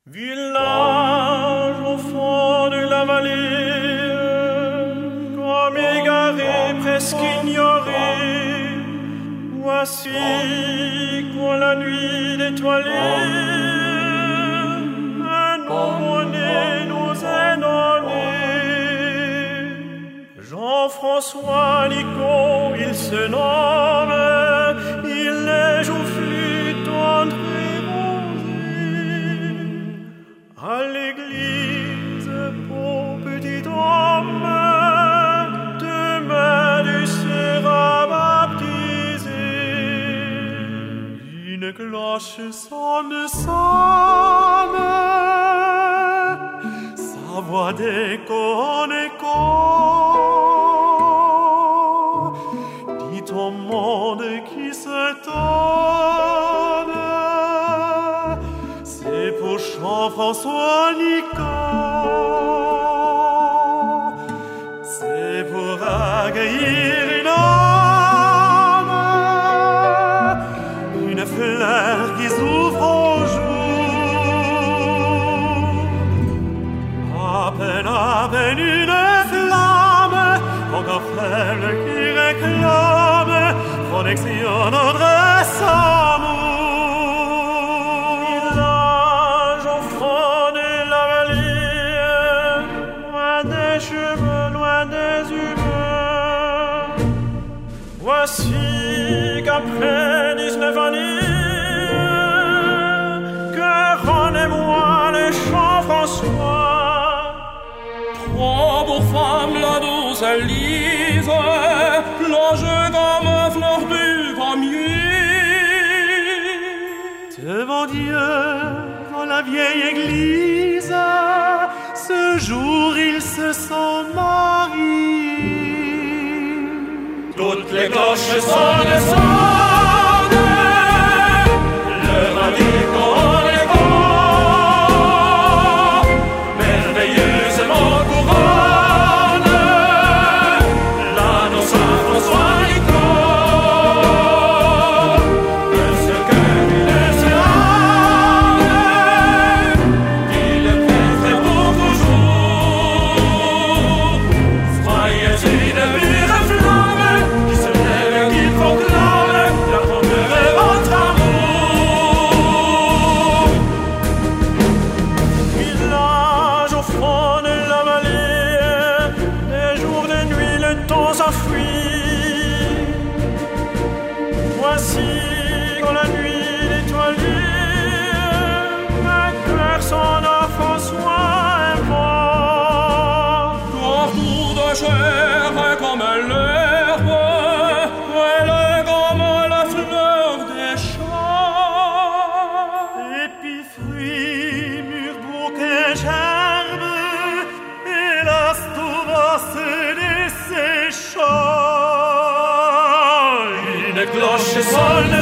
Village au fond de la vallée, comme égaré, presque ignoré, voici quand la nuit étoilée, un nouveau-né nous est donné. Jean-François Nicot, il se nomme, il est joufflu, tendre et rosé. À l'église, pour petit homme, demain tu seras baptisé. Une cloche sonne, sa voix d'écho en écho. Dit au monde qui se donne, c'est pour Jean-François Nicot, c'est pour accueillir une fleur qui s'ouvre au jour. À peine une flamme, encore faible qui réclame protection notre amour. Village au fond de la vallée, loin des cheveux, loin des humains. Voici qu'après 19 années, que rendez-moi le Jean-François. Prends pour femme la douce Élise, plongée comme un fleur du pommier. Devant Dieu, dans la vieille église, ce jour ils se sont mariés. Toutes les cloches sonnent, le radicot en écho, merveilleusement couronne l'annonce à François Nicot. De ce cœur il se rame, il le prête pour toujours. Soyez une pure flamme qui se lève, qui proclame la grandeur de votre amour. Village au fond de la vallée, des jours, des nuits, le temps s'enfuit. Voici quand la nuit étoilée, un cœur son François invoque. Autour de chair comme l'herbe, elle est comme la fleur des champs. Épis, fruits, mûrs, bouquets, gerbes, hélas, tout va se desséchant. Une cloche sonne,